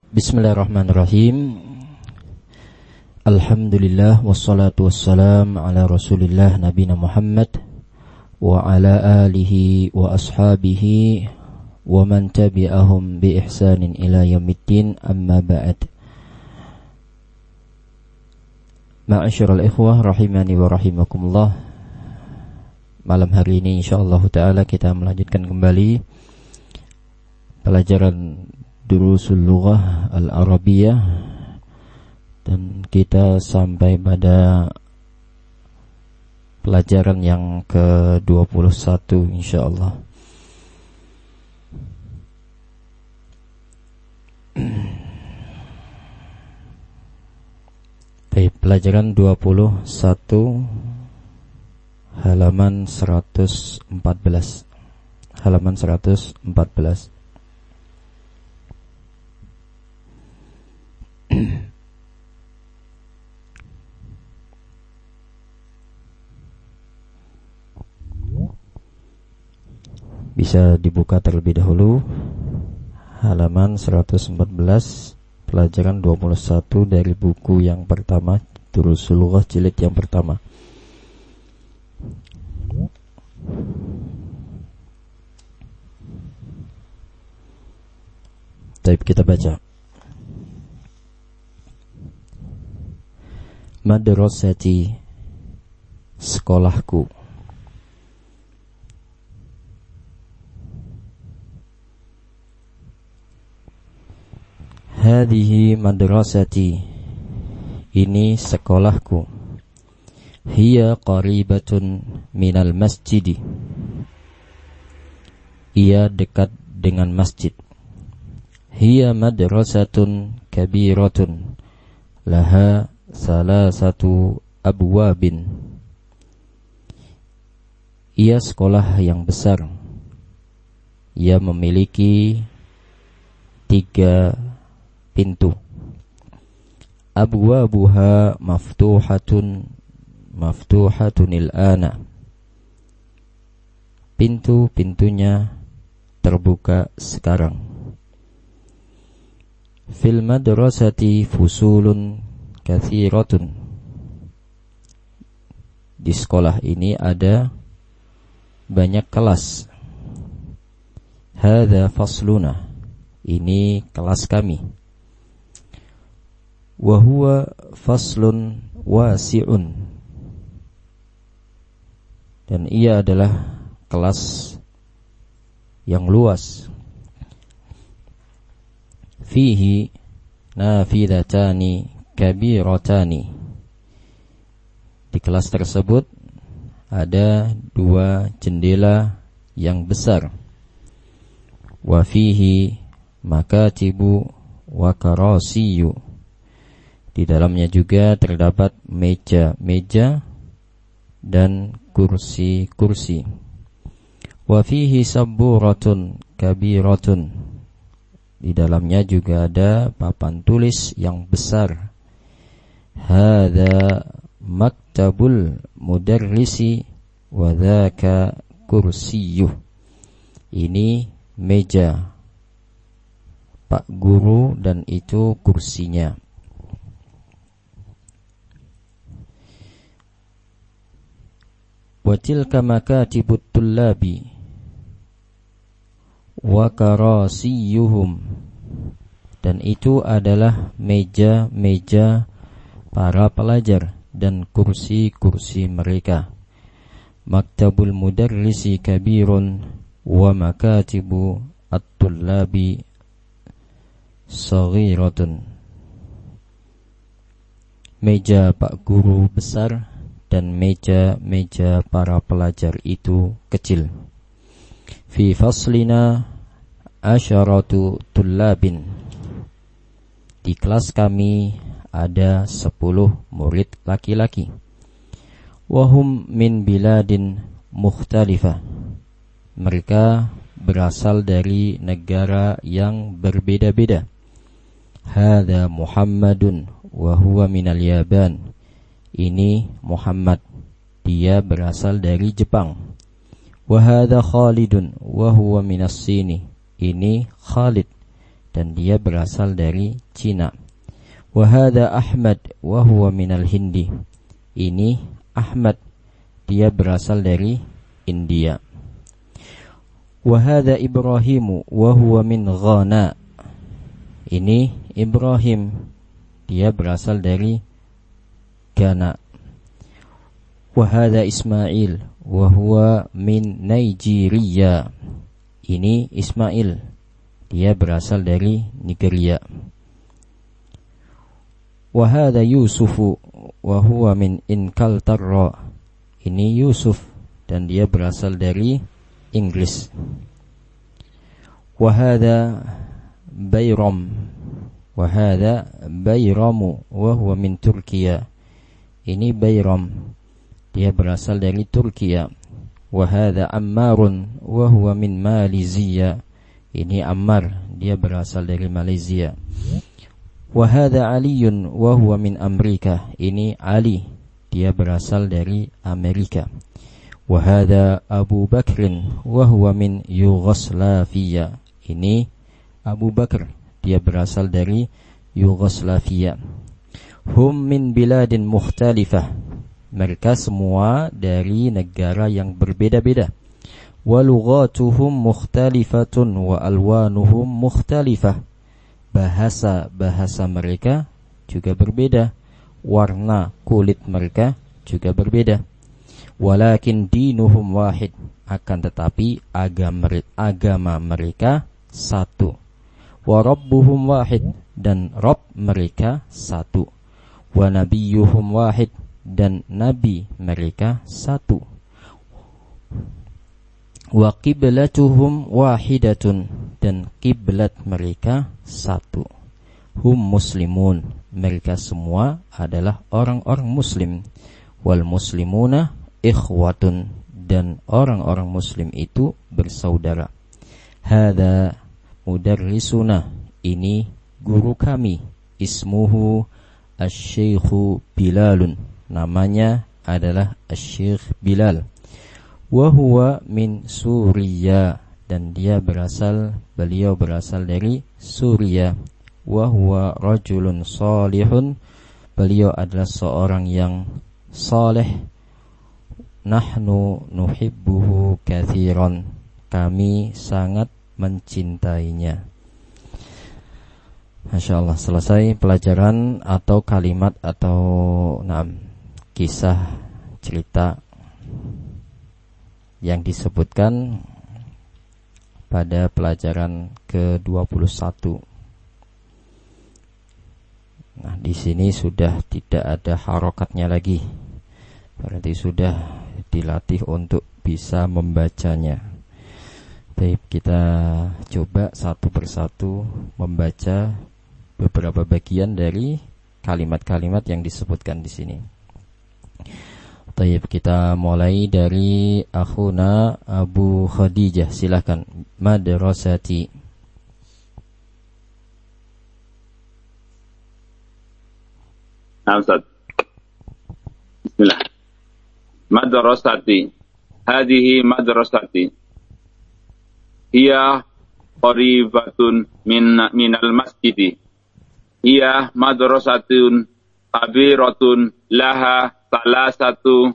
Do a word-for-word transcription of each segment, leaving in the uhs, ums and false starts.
Bismillahirrahmanirrahim. Alhamdulillah wassalatu wassalam ala Rasulillah nabiyina Muhammad wa ala alihi wa ashabihi wa man tabi'ahum bi ihsanin ila yaumiddin, amma ba'd. Ma'asyiral ikhwah rahimani wa rahimakumullah. Malam hari ini insyaallah taala kita melanjutkan kembali pelajaran Durusul Lughah Al-Arabiyah, dan kita sampai pada pelajaran yang ke dua puluh satu insyaallah. Baik, pelajaran dua puluh satu halaman seratus empat belas. Halaman seratus empat belas. Bisa dibuka terlebih dahulu halaman seratus empat belas, pelajaran dua puluh satu dari buku yang pertama, Durusul Lughah jilid yang pertama. Baik, kita baca. Madrasati, sekolahku. Hadhihi madrasati, ini sekolahku. Hiya qaribatun minal masjidi, ia dekat dengan masjid. Hiya madrasatun kabiratun laha salasatu abwabin, ia sekolah yang besar, ia memiliki tiga pintu. Abwabuha maftuhatun maftuhatunil ana, pintu-pintunya terbuka sekarang. Fil madrasati fusulun kathiratun, di sekolah ini ada banyak kelas. Hadza fasluna, ini kelas kami. Wa huwa faslun wasi'un, dan ia adalah kelas yang luas. Fihi nafidatani kabiratani, di kelas tersebut ada dua jendela yang besar. Wa fihi makatibu wa karasiyu, di dalamnya juga terdapat meja-meja dan kursi-kursi. Wa fihi sabburatun kabiratun, di dalamnya juga ada papan tulis yang besar. Hadza maktabul mudarrisi wa dzaka kursiyuh, ini meja Pak Guru dan itu kursinya. Wa tilka makatibut tullabi wa karasiyuhum, dan itu adalah meja-meja para pelajar dan kursi-kursi mereka. Maktabul mudarrisi kabirun wa makatibu at-tullabi saghiratun, meja Pak Guru besar dan meja-meja para pelajar itu kecil. Fi faslina asyaratu tullabin, di kelas kami ada sepuluh murid laki-laki. Wahum min biladin mukhtalifah, mereka berasal dari negara yang berbeda-beda. Hadza Muhammadun wa huwa minal Yaban, ini Muhammad, dia berasal dari Jepang. Wa hadza Khalidun wa huwa minas Sini, ini Khalid, dan dia berasal dari Cina. Wa hadha Ahmad wa huwa minal Hindi. Ini Ahmad, dia berasal dari India. Wa hadha Ibrahimu wa huwa min Ghana. Ini Ibrahim, dia berasal dari Ghana. Wa hadha Ismail wa huwa min Nigeria. Ini Ismail, dia berasal dari Nigeria. Wa hadha Yusufu wa huwa min Inkaltarra. Ini Yusuf dan dia berasal dari Inggris. Wa hadha Bayram wa hadha Bayramu wa huwa min Turkiya. Ini Bayram, dia berasal dari Turkiya. Wa hadha Ammarun wa huwa min Malaysia. Ini Ammar, dia berasal dari Malaysia. Wa hadha Aliyun wa huwa min Amerika. Ini Ali, dia berasal dari Amerika. Wa hadha Abu Bakrin wa huwa min Yugoslavia. Ini Abu Bakar, dia berasal dari Yugoslavia. Hum min biladin mukhtalifah. Mereka semua dari negara yang berbeda-beda. Wa lughatuhum mukhtalifatun wa alwanuhum mukhtalifah. Bahasa-bahasa mereka juga berbeda, warna kulit mereka juga berbeda. Walakin dinuhum wahid, akan tetapi agama, agama mereka satu. Wa rabbuhum wahid, dan Rabb mereka satu. Wa nabiyyuhum wahid, dan nabi mereka satu. Wa qiblatuhum wahidatun, dan kiblat mereka satu. Hum muslimun, mereka semua adalah orang-orang muslim. Wal muslimuna ikhwatun, dan orang-orang muslim itu bersaudara. Hadza mudarrisuna, ini guru kami. Ismuhu asy-syaikhu Bilalun, namanya adalah asy-syaikh Bilal. Wa huwa min Suriya, dan dia berasal, beliau berasal dari Suria. Wa huwa rajulun salihun, beliau adalah seorang yang saleh. Nahnu nuhibbuhu katsiran, kami sangat mencintainya. Masya Allah, selesai pelajaran atau kalimat atau nah, kisah cerita yang disebutkan pada pelajaran ke dua puluh satu. Nah, di sini sudah tidak ada harokatnya lagi. Berarti sudah dilatih untuk bisa membacanya. Baik, kita coba satu persatu membaca beberapa bagian dari kalimat-kalimat yang disebutkan di sini. Baik, kita mulai dari akhuna Abu Khadijah. Silakan. Madrasati. Ustaz. Bismillah. Madrasati. Hadihi madrasati. Hiya qaribatun min minal masjidi. Hiya madrasatun kabiratun laha salah satu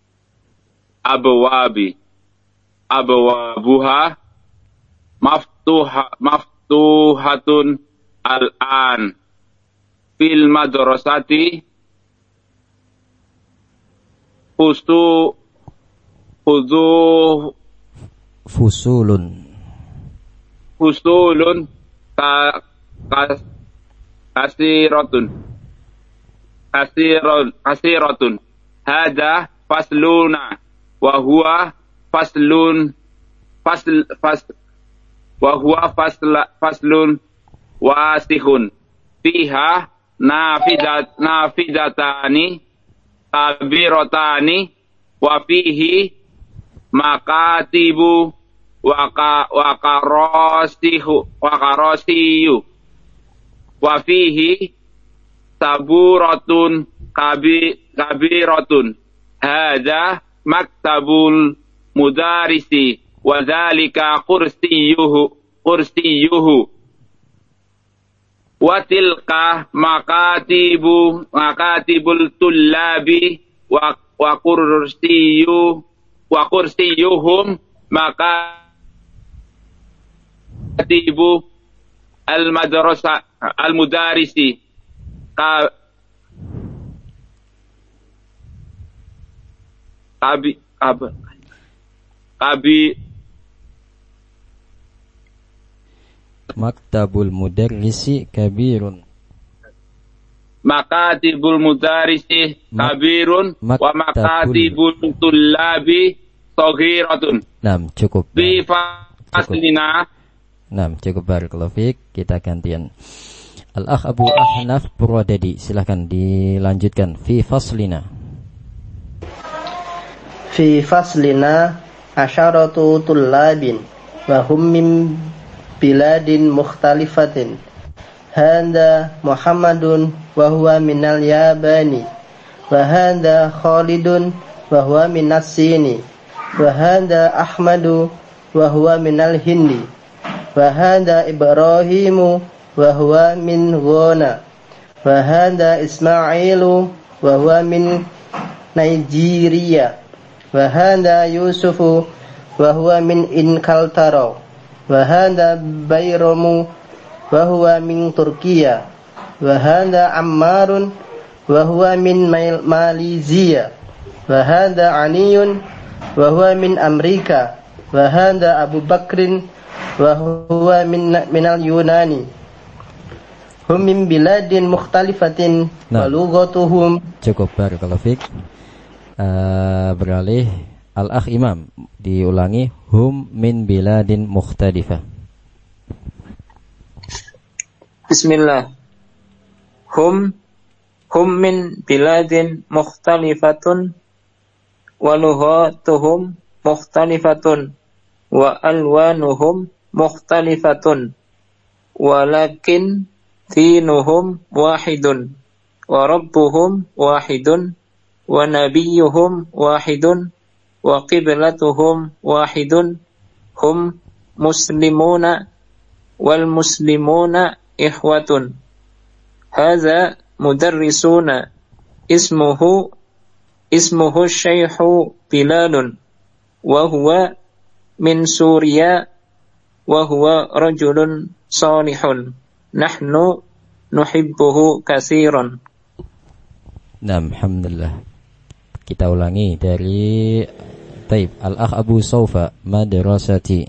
abwabi. Abwabuha maftuha maftuhatun al-an. Fil madrasati fusu fuzu fusulun fusulun ka, ka kasiratun kasiratun kasiratun hada fasluna wa huwa faslun fasl fasl wa huwa fasla faslun wasihun fiha nafidat nafidatani kabiratani wa fihi makatibu waka wakarosihu wakarosiyu wa fihi saburatun kabi kabiratun hadza maktabul mudarisi wa dzalika kursiyuhu kursiyuhu wa tilka makatibu makatibul tullabi wa wa kursiyu wa kursiyuhum makatibu al madrasa al mudarisi ka kabi kabi kabi maktabul mudarrisi kabirun. Makatibul mudarrisi kabirun Mak- wa makatibul tullabi saghiratun. Nah, cukup. Fi faslina. Nah, cukup, barakallahu fiik. Kita gantian. Al-Akh Abu Ahnaf Purwadadi, silakan dilanjutkan. Fi faslina. Fi faslina asyaratu tullabin wa hum min biladin mukhtalifatin. Handa Muhammadun wa huwa minal Yabani wa handa Khalidun wa huwa minas Sini wa handa Ahmadu wa huwa minal Hindi wa handa Ibrahimu wa huwa min Ghana wa handa Ismailu wa huwa min Nigeria wa handa Yusufu wa huwa min Inkaltaro wa handa Bayromu wa huwa min Turkiya wa handa Ammarun wa huwa min Malaysia wa handa Aniyun wa huwa min Amerika wa handa Abu Bakrin wa huwa min minal Yunani hum min biladin mukhtalifatin wa lughatuhum. Cukup, barakallahu fiik. Uh, beralih Al-Akh Imam, diulangi. Hum min biladin mukhtalifah. Bismillah. Hum hum min biladin mukhtalifatun wa lughatuhum mukhtalifatun wa alwanuhum mukhtalifatun walakin dinuhum wahidun wa rabbuhum wahidun wa nabiyyuhum wahidun wa qiblatuhum wahidun hum muslimuna wal muslimuna ikhwatun. Hadza mudarrisuna ismuhu ismuhu Syekhu Bilalun wa huwa min Suriya wa huwa rajulun salihun. Nahnu nuhibbuhu katsiran. Nah, alhamdulillah. Kita ulangi dari Taib. Al-Akh Abu Saufa, madrasati.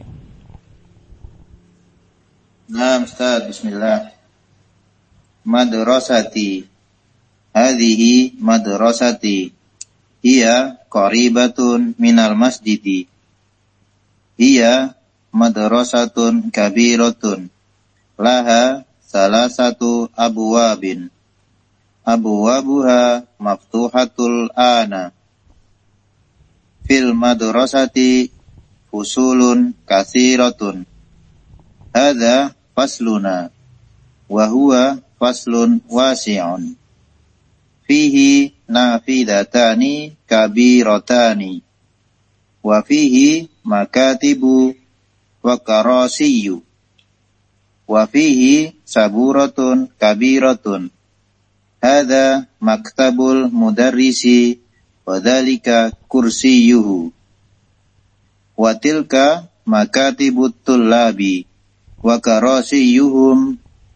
Nah, Ustaz, bismillah. Madrasati. Hadhihi madrasati. Hiya qaribatun minal masjidi. Hiya madrasatun kabiratun. Laha salasatu abwabin. Abwabuha maftuhatul ana. Fil madrasati fusulun katsiratun. Hadza fasluna wa huwa faslun wasi'un. Fihi nafidatani kabiratani wa fihi makatibu wa karasiyu wa fihi saburatun kabiratun. Hadza maktabul mudarrisi wa dzalika kursiyuhu wa tilka makatibut tullabi wa karasiyuhum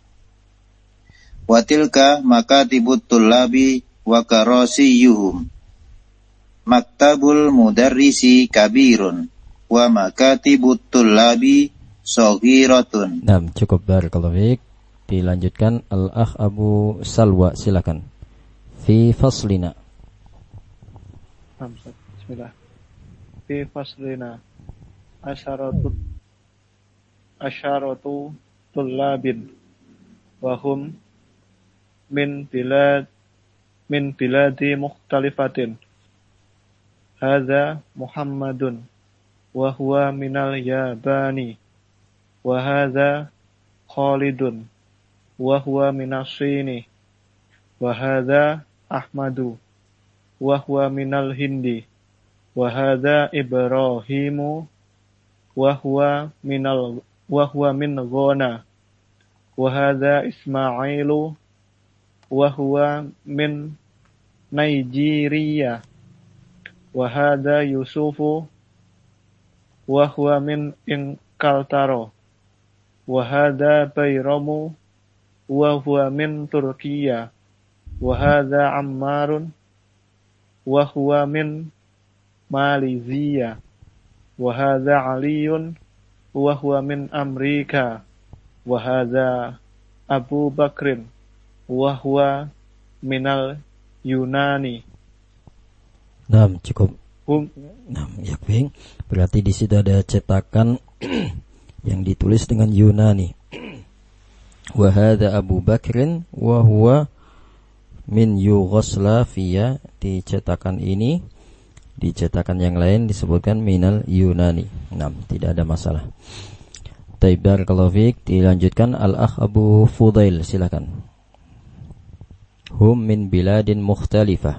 wa tilka makatibut tullabi wa karasiyuhum. Maktabul mudarrisi kabirun wa makatibut tullabi saghiratun. Nah, cukup, barakallahu fiik. Dilanjutkan Al-Akh Abu Salwa, silakan. Fi faslina. Bismillah. Fi faslina asyaratu asyaratu tullabin wa hum min bilad min biladi mukhtalifatin. Hadza Muhammadun wa huwa minal Yabani wa hadza Khalidun wa huwa minas Sini wa hadza Ahmadu wa huwa minal Hindi wa hadza Ibrahimu wa huwa minal wa huwa min Ghana wa hadza Ismailu wa huwa min Nigeria wa hadza Yusufu wa huwa min Inkaltaro wa hadza Bayramu wa huwa min Turkiya wa hadza Ammarun wa huwa min Malaysia wa hadza Aliyun wa huwa min Amerika wa hadza Abu Bakrin wa huwa minal Yunani. Nah, cukup. Hum. Nah, ya, Bing. Berarti di situ ada cetakan yang ditulis dengan Yunani. Wa hadza Abu Bakrin wa huwa min Yugoslavia. Di cetakan ini, di cetakan yang lain disebutkan minal Yunani. Nah, tidak ada masalah. Taib, barakallahu fiik. Dilanjutkan Al-Akh Abu Fudail, silakan. Hum min biladin mukhtalifah.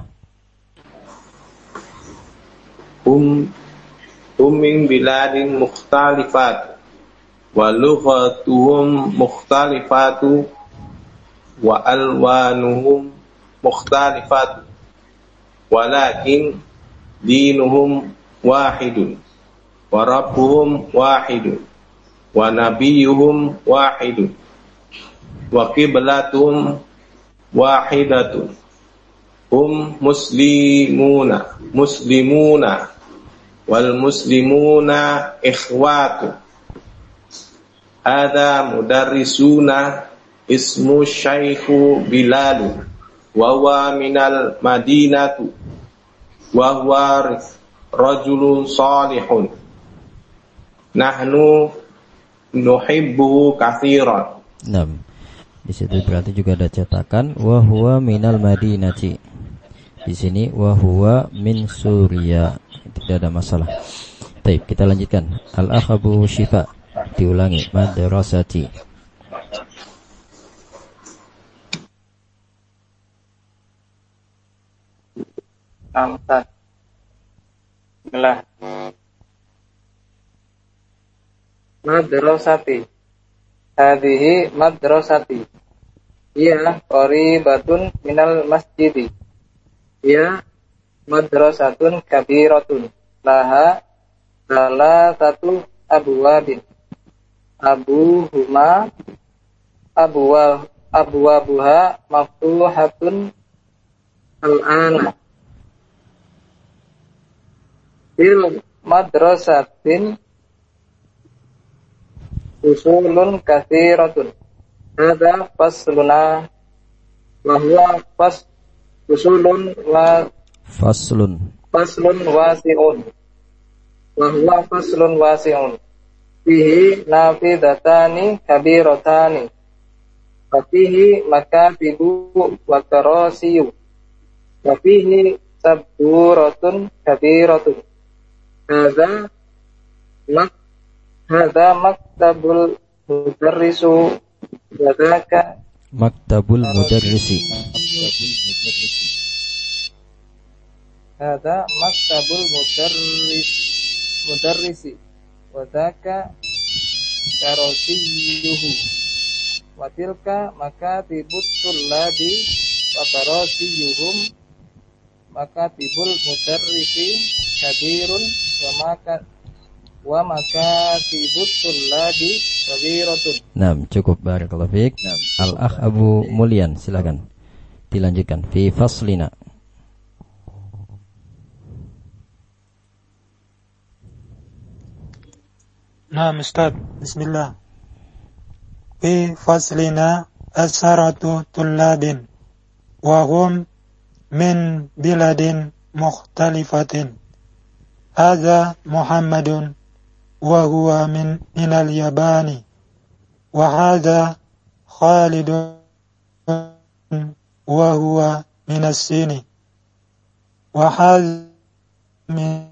Hum hum min biladin mukhtalifat wa lughatuhum mukhtalifatu wa alwanuhum mukhtalifatu walakin dinuhum wahidun wa rabbuhum wahidun wa nabiyyuhum wahidun wa qiblatuhum wahidatun hum muslimuna muslimuna wal muslimuna ikhwatu hadza mudarrisuna ismu Syaikhu Bilal wa huwa minal Madinatu wa huwa rajulun salihun nahnu nuhibbuhu katsiran. Nah, di situ berarti juga ada cetakan wa huwa minal Madinati. Di sini wa huwa min Suriah. Tidak ada masalah. Baik, kita lanjutkan. Al-Akh Abu Syifa, diulangi, madrasati. Amsat. Bismillah. Madrasati. Hadhihi madrasati. Ia qaribatun minal masjidi. Ia madrasatun kabiratun. Laha salah satu abwabin. Abuhuma abwa abwabuha maftuhatun al-ana. Fil madrasatin usulun katsiratun. Hadza fasluna wa huwa fas usulun wa faslun faslun wasi'un wa huwa faslun wasi'un fihi nafidatani kabiratani wa fihi makatibu wa karasiyu wa fihi sabduratun kabiratun hadza mak hadza maktabul mudarrisu wa dzaka maktabul mudarrisi. Hadza maktabul mudarris mudarrisi wa dzaka karasiyuhu wa tilka makatibut tullabi wa karasiyuhum makatibul mudarrisi kabirun wa maka wa makatibut tullabi kabiratun. Nah, cukup, barakallahu fiik. Al-Akh Abu Mulyan, silakan dilanjutkan. Fi faslina. Naam Ustaz, bismillah. Fi faslina asharatu tullabin wa hum min biladin mukhtalifatin. Hadza Muhammadun wa huwa min minal Yabani wa hadza Khalidun wa huwa minas Sini wa hadza min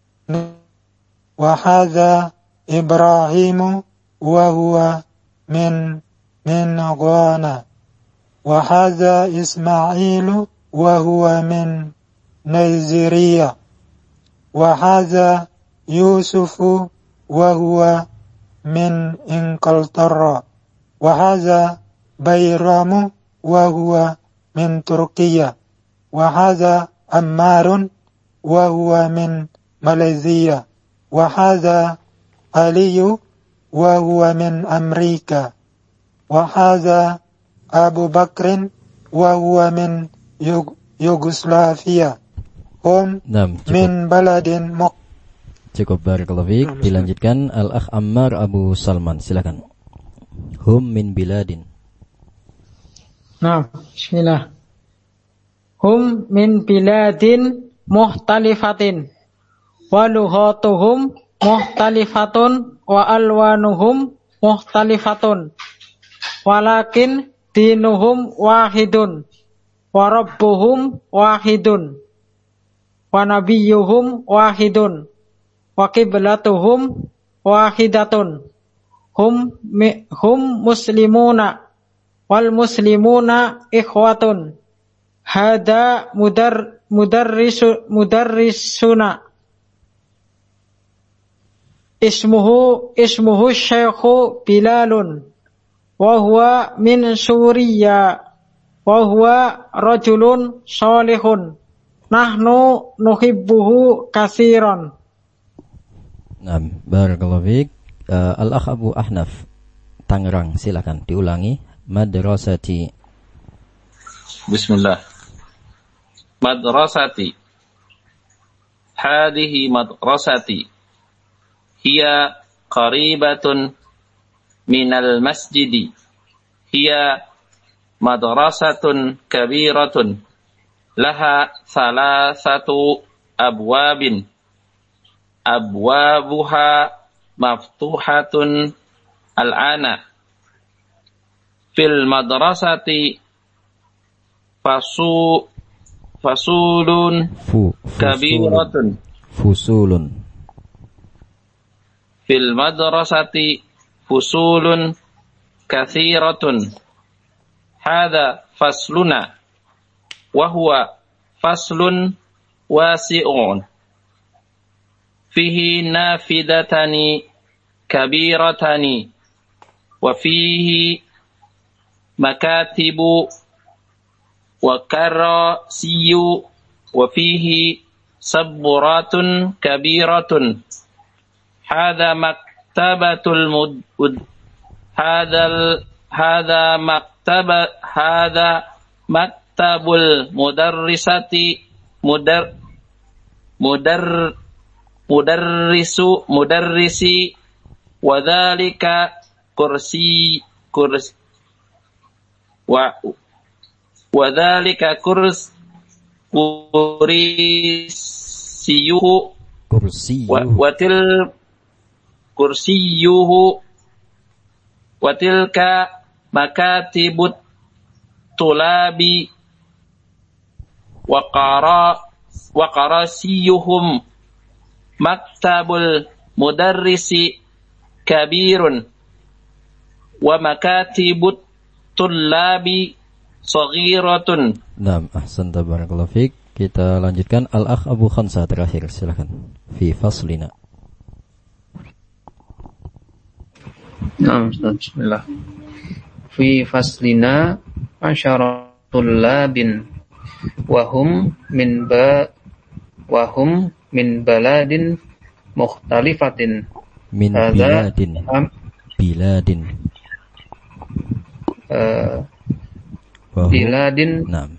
wa hadza Ibrahimu wa huwa min min Ghana wa hadza Ismailu wa huwa min Nigeria wa hadza Yusufu wa huwa min Inkaltara وهذا بيرام وهو من تركيا وهذا عمار وهو من ماليزيا وهذا علي وهو من أمريكا وهذا أبو بكر وهو من يوغوسلافيا هم من بلد مق. Cukup, barakallahu fiik. Dilanjutkan Al-Akh Ammar Abu Salman, silakan. Hum min biladin. Nah, bismillah. Hum min biladin muhtalifatin wa lughatuhum muhtalifatun wa alwanuhum muhtalifatun walakin dinuhum wahidun wa rabbuhum wahidun wa nabiyyuhum wahidun wa qiblatuhum wahidatun hum mi, hum muslimuna wal muslimuna ikhwatun hada mudar mudarrisu mudarrisuna ismuhu ismuhu Syekhu Bilalun wa huwa min Suriya wa huwa rajulun salihun nahnu nuhibbuhu katsiran. Naam, barakallahu fiik. Uh, Al-Akh Abu Ahnaf Tangerang, silakan diulangi. Madrasati. Bismillah. Madrasati. Hadihi madrasati. Hiya qaribatun minal masjidi. Hiya madrasatun kabiratun. Laha salasatu abwabin. Abwabuha maftuhatun al-ana. Fil madrasati fasu fasulun Fu, kabiratun. Fusulun. Fil madrasati fusulun kathiratun. Hadha fasluna wa huwa faslun wasi'un. Fihi nafidatani kabiratani wa fihi makatibu wa karasiyu wa fihi sabburatun kabiratun. Hadha maktabatul mud hadal hadha maktaba hadha maktabul mudarrisati mudar mudar mudarrisu mudarrisi wa dzalika kursi kurs wa wa dzalika kurs kursiyuhu kursiyuhu wa til kursiyuhu wa tilka makatibut tulabi wa qara wa qarasiyuhum maktabul mudarrisi kabirun wa makatibut tullabi saghiratun. Naam, ahsanta, barakallahu fiik. Kita lanjutkan Al-Akh Abu Khansa terakhir, silakan. Fi faslina. Naam, bismillah. Fi faslina asyaratul labin wa hum min ba wa hum min baladin mukhtalifatin. Min Hadha biladin. am, Biladin. Uh, Wahum. biladin. Naam.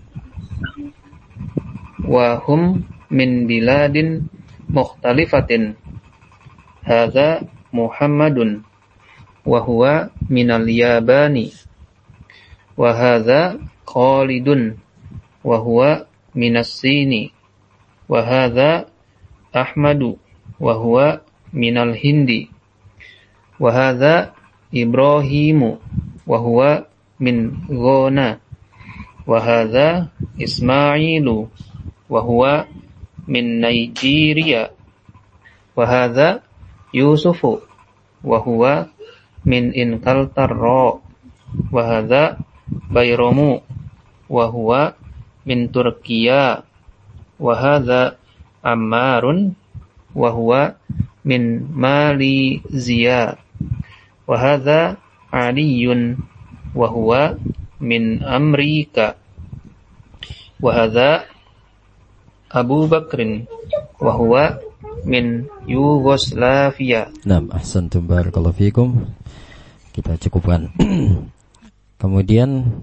Wa hum min biladin mukhtalifatin. Hadha Muhammadun wa huwa minal Yabani. Wa hadha Khalidun wa huwa minas Sini. Wa hadha Ahmadu wa huwa minal Hindi. Wa hadha Ibrahimu wa huwa min Ghana. Wa hadha Ismailu wa huwa min Nigeria. Wa hadha Yusufu wa huwa min Inkaltarra. Wa hadha Bayramu wa huwa min Turkiya. Wa hadha Ammarun wa huwa min Malaysia. Wa hadha Aliyun wa huwa min Amrika wa hadza Abu Bakrin wa huwa min Yugoslavia. Naam, ahsantum barakallahu fikum. Kita cukupkan. Kemudian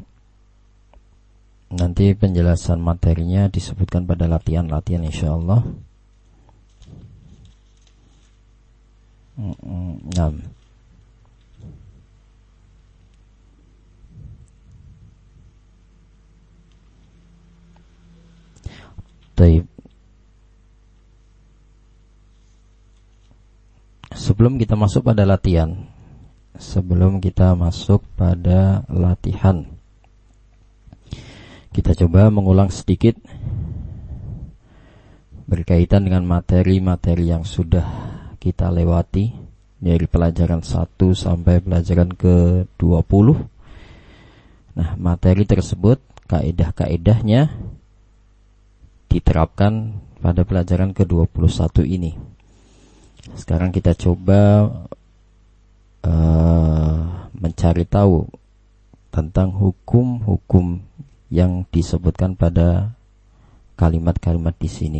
nanti penjelasan materinya disebutkan pada latihan-latihan insyaallah. Naam. Baik. Sebelum kita masuk pada latihan, sebelum kita masuk pada latihan, kita coba mengulang sedikit berkaitan dengan materi-materi yang sudah kita lewati dari pelajaran satu sampai pelajaran ke dua puluh. Nah, materi tersebut, kaidah-kaidahnya diterapkan pada pelajaran ke dua puluh satu ini. Sekarang kita coba uh, mencari tahu tentang hukum-hukum yang disebutkan pada kalimat-kalimat di sini.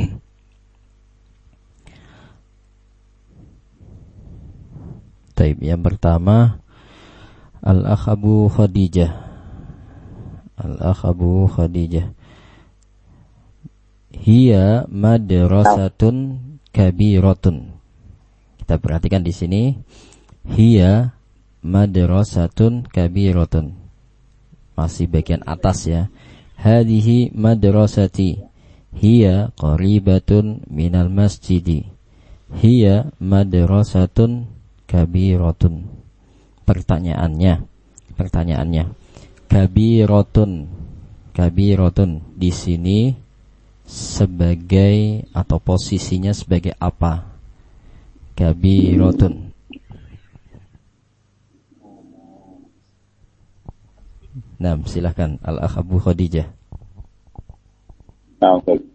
Taib, yang pertama Al-Akh Abu Khadijah. Al-Akh Abu Khadijah. Hiya madrasatun kabiratun. Kita perhatikan di sini, hiya madrasatun kabiratun. Masih bagian atas ya. Hadhihi madrasati. Hiya qaribatun minal masjidi. Hiya madrasatun kabiratun. Pertanyaannya, pertanyaannya, kabiratun, kabiratun di sini sebagai atau posisinya sebagai apa? Kabiratun. Nah, silahkan Al-Akh Abu Khadijah. Nah, okay.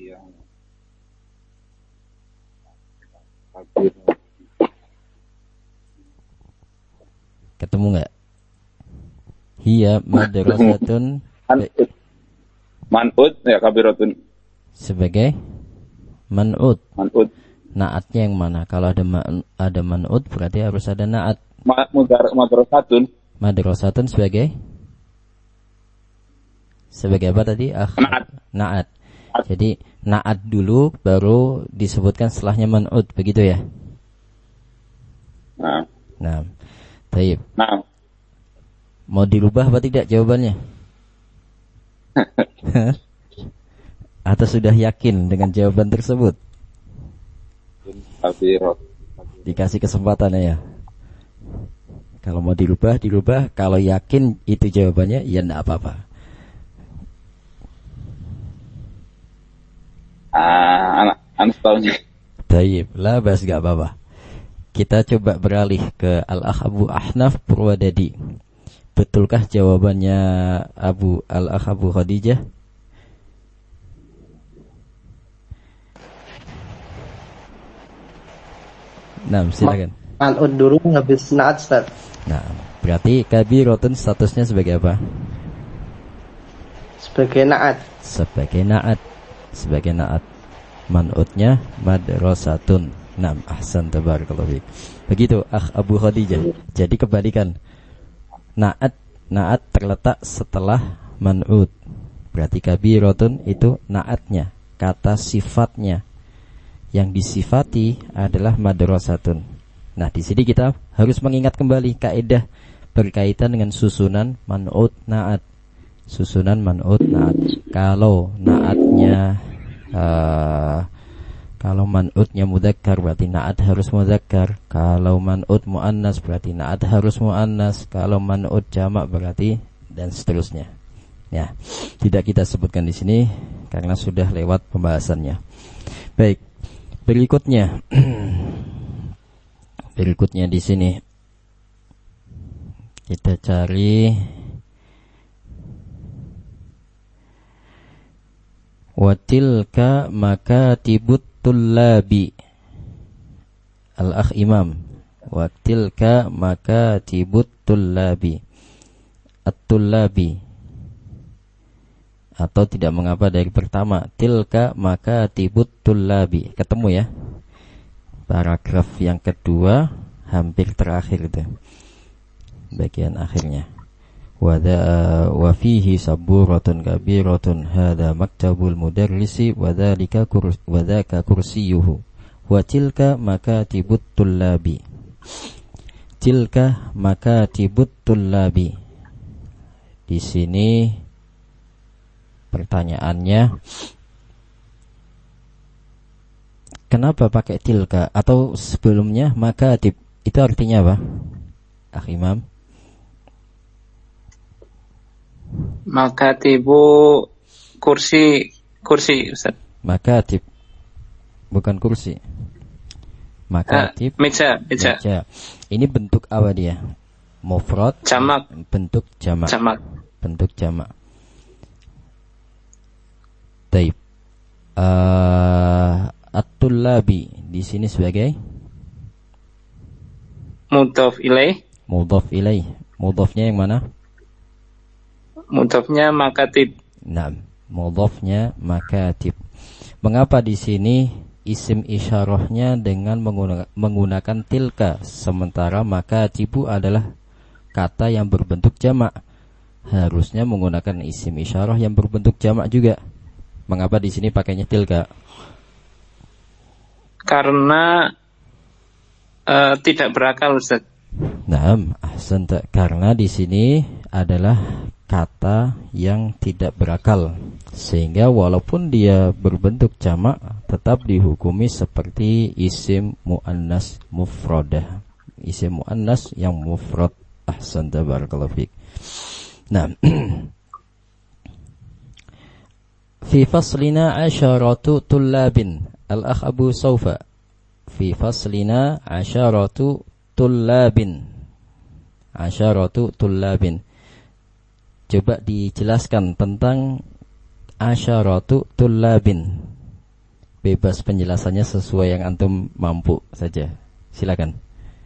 Ketemu nggak? Hiya madrasatun man'ud ya kabiratun. Sebagai man'ud. Man'ud. Naatnya yang mana? Kalau ada ma- ada man'ud berarti harus ada naat. Ma- madrasatun. Madrasatun sebagai sebagai apa tadi? Ah, naat. Naat. Jadi naat dulu baru disebutkan setelahnya man'ud, begitu ya? Nah. Nah. Baik. Nah. Mau dirubah apa tidak jawabannya? Atau sudah yakin dengan jawaban tersebut? Dikasih kesempatan ya. Kalau mau dirubah, dirubah. Kalau yakin itu jawabannya, ya enggak apa-apa. Ah, anak anak tahunya. Taib, lah bas enggak apa-apa. Kita coba beralih ke Al-Akh Abu Ahnaf Purwadadi. Betulkah jawabannya Abu Al-Akh Abu Khadijah? Nah, silakan. Man'ud dulu habis naat, Ustaz. Nah, berarti kabiratun statusnya sebagai apa? Sebagai naat. Sebagai naat. Sebagai naat. Man'udnya madrasatun. Naam, ahsan tabarakallahu fiik. Begitu Akh Abu Khadijah. Jadi kebalikan. Naat, naat terletak setelah man'ud. Berarti kabiratun itu naatnya, kata sifatnya. Yang disifati adalah madrasatun. Nah, di sini kita harus mengingat kembali kaidah berkaitan dengan susunan man'ud naat. Susunan man'ud naat. Kalau naatnya uh, Kalau man'udnya mudzakkar berarti na'at harus mudzakkar. Kalau man'ud muannas berarti na'at harus muannas. Kalau man'ud jamak berarti dan seterusnya. Ya, tidak kita sebutkan di sini karena sudah lewat pembahasannya. Baik, berikutnya. Berikutnya di sini kita cari watilka makatibut tullabi. Al-Akh Imam, Wa tilka makatibut tullabi. At-tullabi. Atau tidak mengapa dari pertama. Tilka makatibut tullabi. Ketemu ya. Paragraf yang kedua hampir terakhir itu. Bagian akhirnya. Wa fihi saburatun kabiratun hadza maktabul mudarrisi wa dzalika wa dzaka kursiyuhu wa tilka makatibut tullabi. Tilka makatibut tullabi. Di sini pertanyaannya, kenapa pakai tilka atau sebelumnya makatib? Itu artinya apa? Ah Imam. Makatibu kursi kursi Ustaz. Makatib bukan kursi. Makatib uh, meja, meja meja. Ini bentuk apa dia? Mufrad, jamak. Bentuk jamak. Jamak. Bentuk jamak. Taib. Uh, At-tullabi di sini sebagai mudhof ilaih. Mudhof ilaih. Mudhofnya yang mana? Mudhofnya makatib. Nah, mudhofnya makatib. Mengapa di sini isim isyarahnya dengan menggunakan, menggunakan tilka, sementara makatibu adalah kata yang berbentuk jamak? Harusnya menggunakan isim isyarah yang berbentuk jamak juga. Mengapa di sini pakainya tilka? Karena uh, tidak berakal, Ustaz. Nah, ahsanta. Karena di sini adalah kata yang tidak berakal, sehingga walaupun dia berbentuk jamak tetap dihukumi seperti isim muannas mufradah, isim muannas yang mufrad. Ahsanta barakallahu fiik. Nah, fi faslina asharatu tullabin. Al-akh Abu Saufa, fi faslina asharatu tullabin. Asharatu tullabin. Coba dijelaskan tentang asyaratu tullabin. Bebas penjelasannya sesuai yang antum mampu saja. Silakan.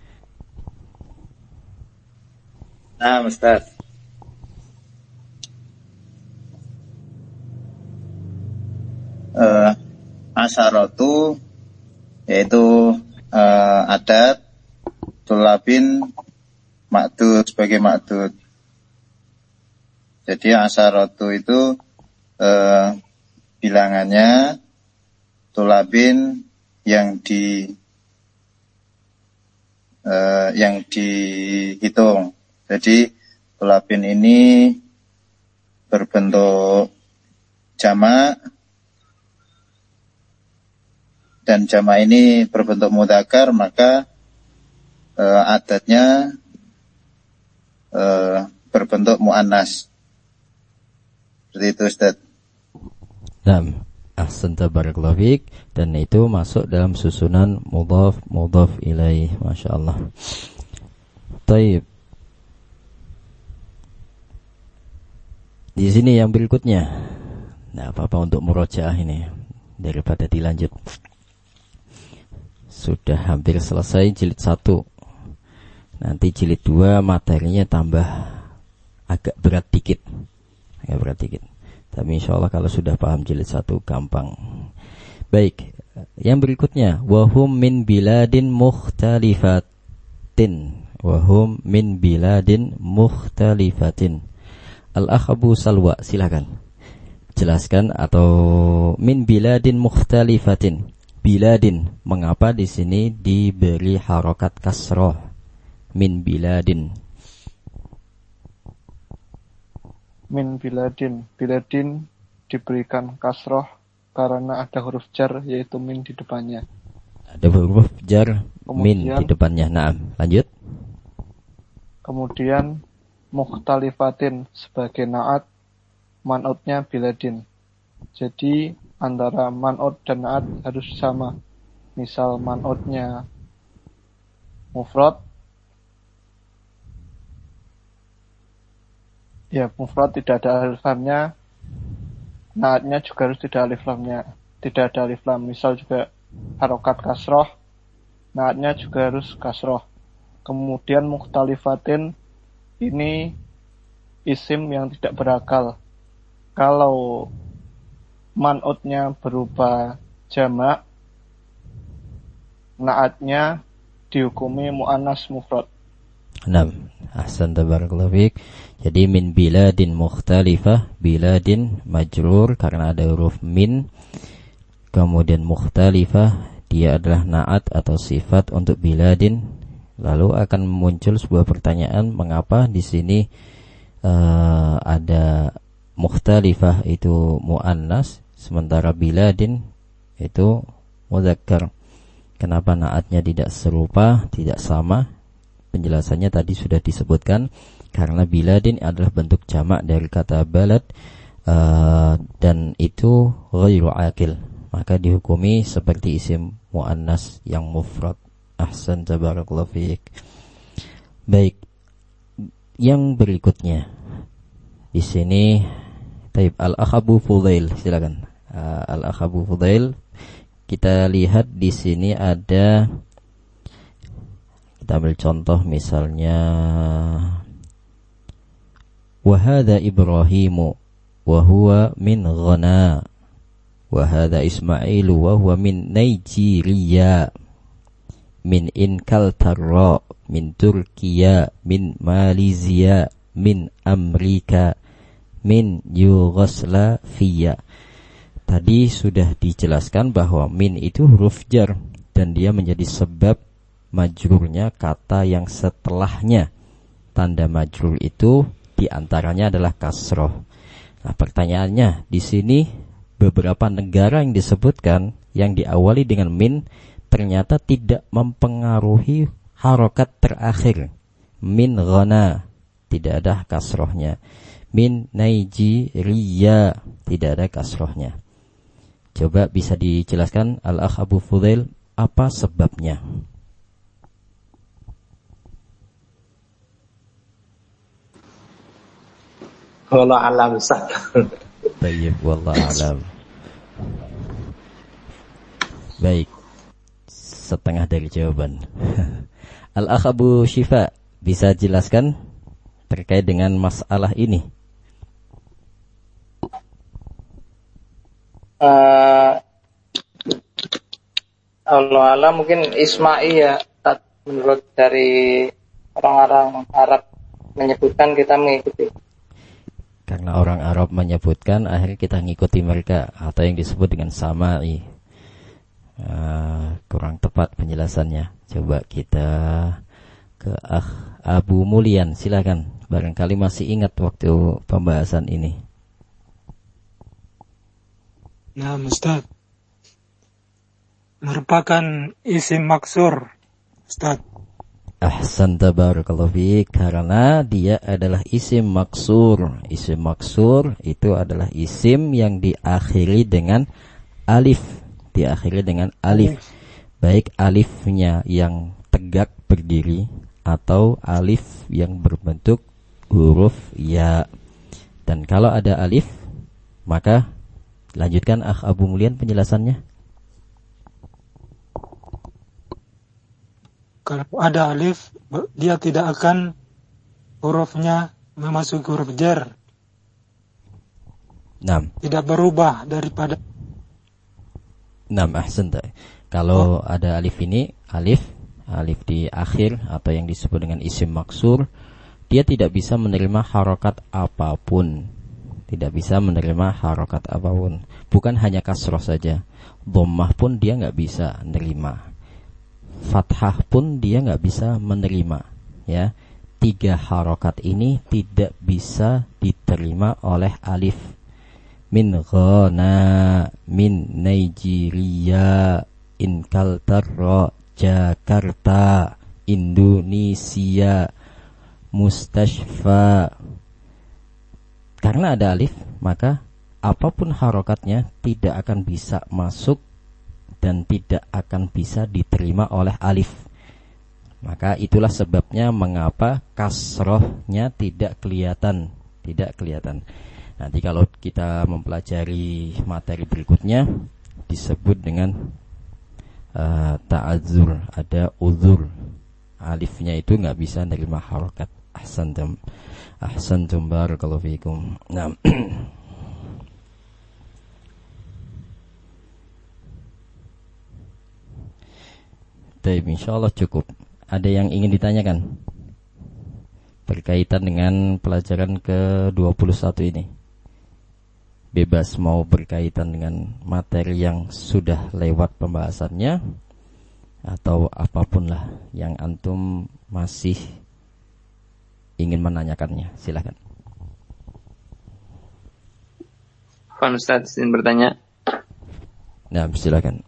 Nah, Ustaz. Uh, asyaratu yaitu uh, adat, tullabin ma'dud sebagai ma'dud. Jadi asyaratu itu eh, bilangannya, tulabin yang di eh, yang dihitung. Jadi tulabin ini berbentuk jamak dan jamak ini berbentuk mudzakkar, maka eh, adatnya eh, berbentuk muannas. Seperti itu, Ustaz. Naam, ahsanta barakallahu fiik, dan itu masuk dalam susunan mudhaf mudhaf ilaih, masyaallah. Taib. Di sini yang berikutnya. Nah, apa-apa untuk murojaah ini daripada dilanjut. Sudah hampir selesai jilid satu. Nanti jilid dua materinya tambah agak berat dikit. Agak berat dikit. Tapi insyaallah kalau sudah paham jilid satu gampang. Baik, yang berikutnya, wahum min biladin mukhtalifatin. Wahum min biladin mukhtalifatin. Al-akh Abu Salwa, silakan. Jelaskan, atau min biladin mukhtalifatin. Biladin, mengapa di sini diberi harokat kasroh? Min biladin. Min biladin, biladin diberikan kasroh karena ada huruf jar, yaitu min di depannya. Ada huruf jar kemudian, min di depannya. Naam, lanjut. Kemudian mukhtalifatin sebagai naat, man'utnya biladin. Jadi antara man'ut dan naat harus sama. Misal man'utnya mufrad, ya mufrad tidak ada alif lamnya, naatnya juga harus tidak alif lamnya, tidak ada alif lam. Misal juga harokat kasroh, naatnya juga harus kasroh. Kemudian mukhtalifatin ini isim yang tidak berakal. Kalau man'utnya berupa jamak, naatnya dihukumi mu'annas mufrad. Naam, ahsan tabarakallahu fiik. Jadi min biladin mukhtalifah, biladin majrur karena ada huruf min. Kemudian mukhtalifah, dia adalah naat atau sifat untuk biladin. Lalu akan muncul sebuah pertanyaan, mengapa di sini uh, ada mukhtalifah itu muannas sementara biladin itu mudzakkar? Kenapa naatnya tidak serupa, tidak sama? Penjelasannya tadi sudah disebutkan, karena biladin adalah bentuk jamak dari kata balad uh, dan itu ghairu aqil, maka dihukumi seperti isim muannas yang mufrad. Ahsan tabarakallahu fiik. Baik, yang berikutnya di sini, taib al-akh Abu Fudail, silakan. Uh, al-akh Abu Fudail, kita lihat di sini ada, kita ambil contoh misalnya, wa hadza Ibrahimu wa huwa min Ghana, wa hadza Ismailu wa huwa min Nigeria, min Inkaltara, min Turkiya, min Malaysia, min Amerika, min Yugoslavia. Tadi sudah dijelaskan bahwa min itu huruf jar dan dia menjadi sebab majrurnya kata yang setelahnya. Tanda majrur itu diantaranya adalah kasroh. Nah, pertanyaannya di sini, beberapa negara yang disebutkan yang diawali dengan min ternyata tidak mempengaruhi harokat terakhir. Min Ghana tidak ada kasrohnya. Min Nigeria tidak ada kasrohnya. Coba bisa dijelaskan Al-Akh Abu Fudail, apa sebabnya? Wallahu a'lam Ustaz. Baik, wallahu a'lam. Baik, setengah dari jawaban. Al-Akh Abu Syifa, bisa jelaskan terkait dengan masalah ini? Uh, Allah Allah mungkin Ismail ya, menurut dari orang-orang Arab menyebutkan, kita mengikuti. Karena orang Arab menyebutkan, akhirnya kita ngikuti mereka, atau yang disebut dengan sama'i. Uh, kurang tepat penjelasannya. Coba kita ke Akh Abu Mulyan, silakan. Barangkali masih ingat waktu pembahasan ini. Nah, Ustaz, merupakan isim maksur, Ustaz. Ahsan tabarakallahu fiik, karena dia adalah isim maksur. Isim maksur itu adalah isim yang diakhiri dengan alif, diakhiri dengan alif. Baik alifnya yang tegak berdiri atau alif yang berbentuk huruf ya. Dan kalau ada alif, maka lanjutkan Akh Abu Mulyan penjelasannya. Kalau ada alif, dia tidak akan hurufnya memasuki huruf jar. Naam. Tidak berubah daripada. Naam, ahsan. Kalau oh. ada alif ini, alif, alif di akhir atau yang disebut dengan isim maksur, dia tidak bisa menerima harokat apapun. Tidak bisa menerima harokat apapun. Bukan hanya kasroh saja, dhammah pun dia nggak bisa menerima. Fathah pun dia nggak bisa menerima. Ya, tiga harokat ini tidak bisa diterima oleh alif. Min Ghana, min Nigeria, Inkaltara, Jakarta, Indonesia, Mustashfa. Karena ada alif, maka apapun harokatnya tidak akan bisa masuk dan tidak akan bisa diterima oleh alif. Maka itulah sebabnya mengapa kasrohnya tidak kelihatan, tidak kelihatan. Nanti kalau kita mempelajari materi berikutnya disebut dengan uh, ta'adzur, ada uzur, alifnya itu nggak bisa nerima harokat. Ahsantum, ahsantum barakallahu fikum. Nah, baik, insyaallah cukup. Ada yang ingin ditanyakan berkaitan dengan pelajaran ke dua puluh satu ini? Bebas, mau berkaitan dengan materi yang sudah lewat pembahasannya atau apapun lah yang antum masih ingin menanyakannya, silakan. Pak Ustaz ingin bertanya. Nah, silakan.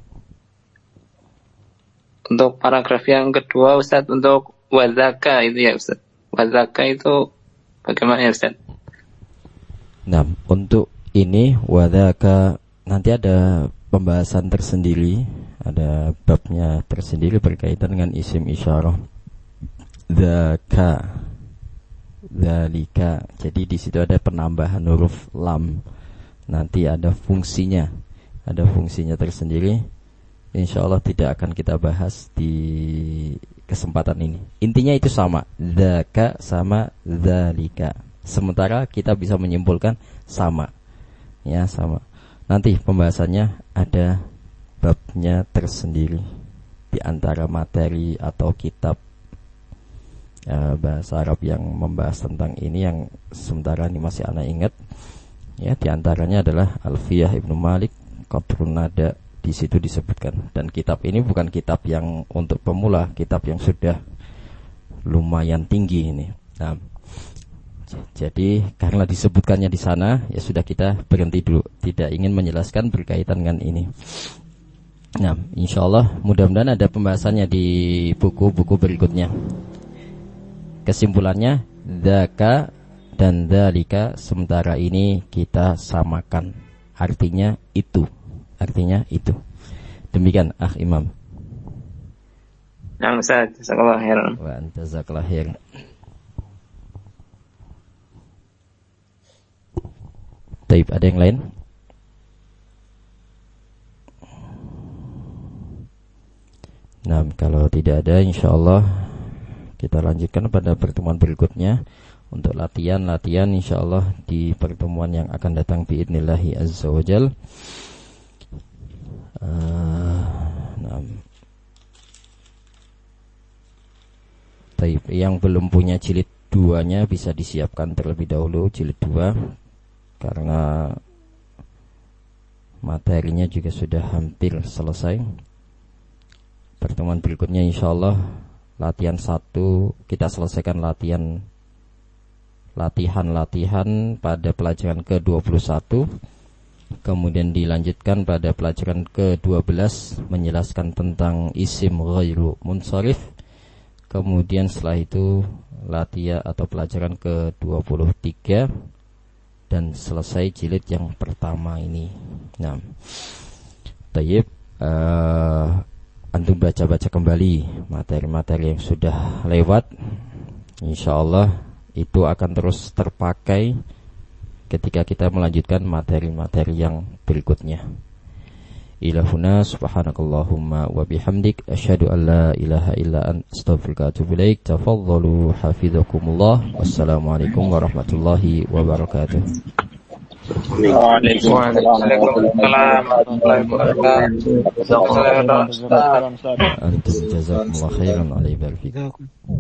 Untuk paragraf yang kedua Ustaz, untuk wazaka itu ya Ustaz. Wazaka itu bagaimana ya Ustaz? Nah, untuk ini wadzaka nanti ada pembahasan tersendiri, ada babnya tersendiri berkaitan dengan isim isyarah. Dzaka, dzalika. Jadi di situ ada penambahan huruf lam. Nanti ada fungsinya, ada fungsinya tersendiri. Insyaallah tidak akan kita bahas di kesempatan ini. Intinya itu sama, dzaka sama dzalika. Sementara kita bisa menyimpulkan sama. Ya, sama. Nanti pembahasannya ada babnya tersendiri di antara materi atau kitab uh, bahasa Arab yang membahas tentang ini yang sementara ini masih ana ingat. Ya, di antaranya adalah Alfiyah Ibnu Malik, Qatrun Nada. Di situ disebutkan, dan kitab ini bukan kitab yang untuk pemula, kitab yang sudah lumayan tinggi ini. Nah, jadi karena disebutkannya di sana, ya sudah kita berhenti dulu, tidak ingin menjelaskan berkaitan dengan ini. Nah, insyaallah mudah-mudahan ada pembahasannya di buku-buku berikutnya. Kesimpulannya, dzaka dan dzalika sementara ini kita samakan, artinya itu. Artinya itu. Demikian akh Imam. Nah, Ustaz, jazakallahu khairan. Wa anta jazakallahu khairan. Baik, ada yang lain? Nah, kalau tidak ada, insyaallah kita lanjutkan pada pertemuan berikutnya. Untuk latihan-latihan insyaallah di pertemuan yang akan datang biidznillah azza wajal. Uh, nah. Taib, yang belum punya jilid duanya bisa disiapkan terlebih dahulu jilid dua, karena materinya juga sudah hampir selesai. Pertemuan berikutnya insyaallah latihan satu, kita selesaikan latihan latihan-latihan pada pelajaran ke dua puluh satu. Kemudian dilanjutkan pada pelajaran ke dua belas menjelaskan tentang isim ghairu munsharif. Kemudian setelah itu latihan atau pelajaran ke dua puluh tiga dan selesai jilid yang pertama ini. Nah, tayyib, uh, antum baca-baca kembali materi-materi yang sudah lewat. Insyaallah itu akan terus terpakai ketika kita melanjutkan materi-materi yang berikutnya. Ilahuna subhanakallahumma wa bihamdik asyhadu an la ilaha illa anta astaghfiruka wa atubu ilaik. Tafadhalu hafizakumullah. Wassalamualaikum warahmatullahi wabarakatuh. Waalaikumsalam warahmatullahi wabarakatuh. Antum jazakumullah khairan alaihi wa